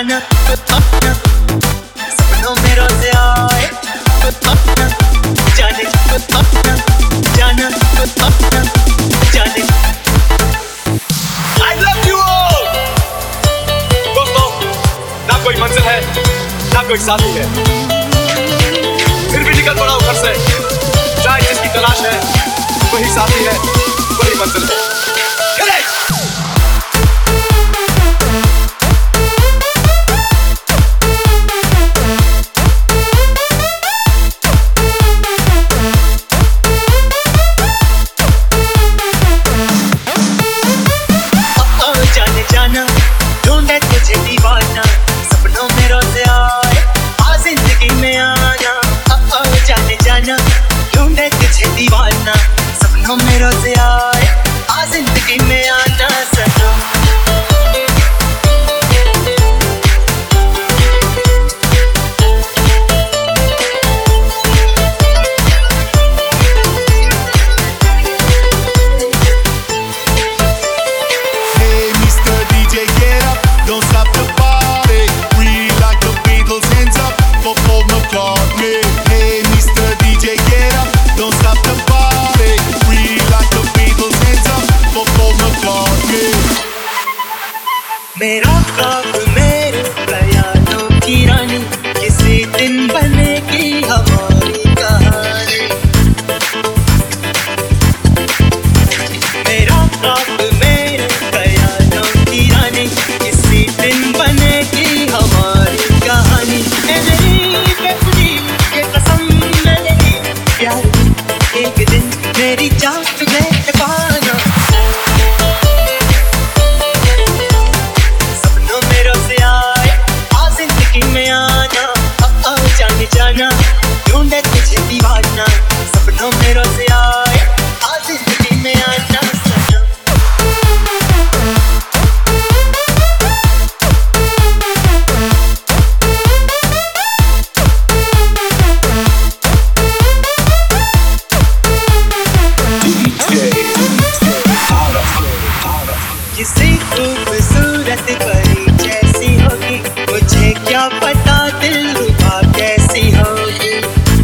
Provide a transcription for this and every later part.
जाना सपनों में रोज़ आए जाने जाना जाने I love you all। दोस्तों, ना कोई मंजिल है ना कोई साथी है, फिर भी निकल पड़ा घर से। शायद जिसकी तलाश है वही साथी है, वही मंजिल है। जाना ढूंढे तुझे दीवाना सपनों में रोज़ आए आ जिंदगी में आना जाने जाना ढूंढे तुझे दीवाना सपनों में रोज़ आए आ जिंदगी में आना सनम मेरा ख्वाब मेरे ख्यालों की रानी किसी दिन बनेगी हमारी कहानी मेरा ख्वाब मेरे ख्यालों की रानी किसी दिन बनेगी हमारी कहानी मेरी बेखुदी ये कसम मेरी प्यार एक दिन मेरी जान में पाना जाना ढूंढे तुझे दीवाना सपनों में रोज़ आए आ जिंदगी में आना सनम किसी खूबसूरत परी जैसी होगी मुझे क्या पता दिल रुबा कैसी होगी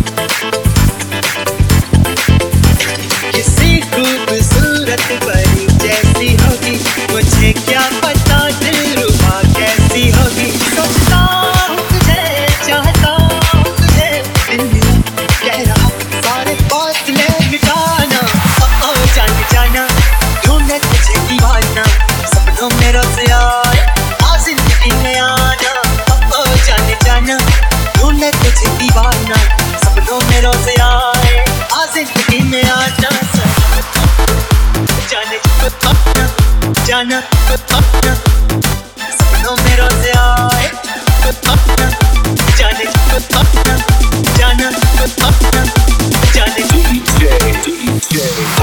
किसी खूबसूरत परी जैसी होगी मुझे क्या पता दिल रुबा कैसी होगी सोचता हूँ तुझे चाहता हूँ तुझे दिल मेरा कह रहा सारे फासले मिटाना जाने जाना ढूंढे तुझे दीवाना सपनों में रोज़ आए आ जिंदगी में आना जाने जाना ढूंढे तुझे दीवाना सपनों में रोज़ आए आ जिंदगी में आना जाने जाना सपनों में रोज़ आए जाने जाना जाने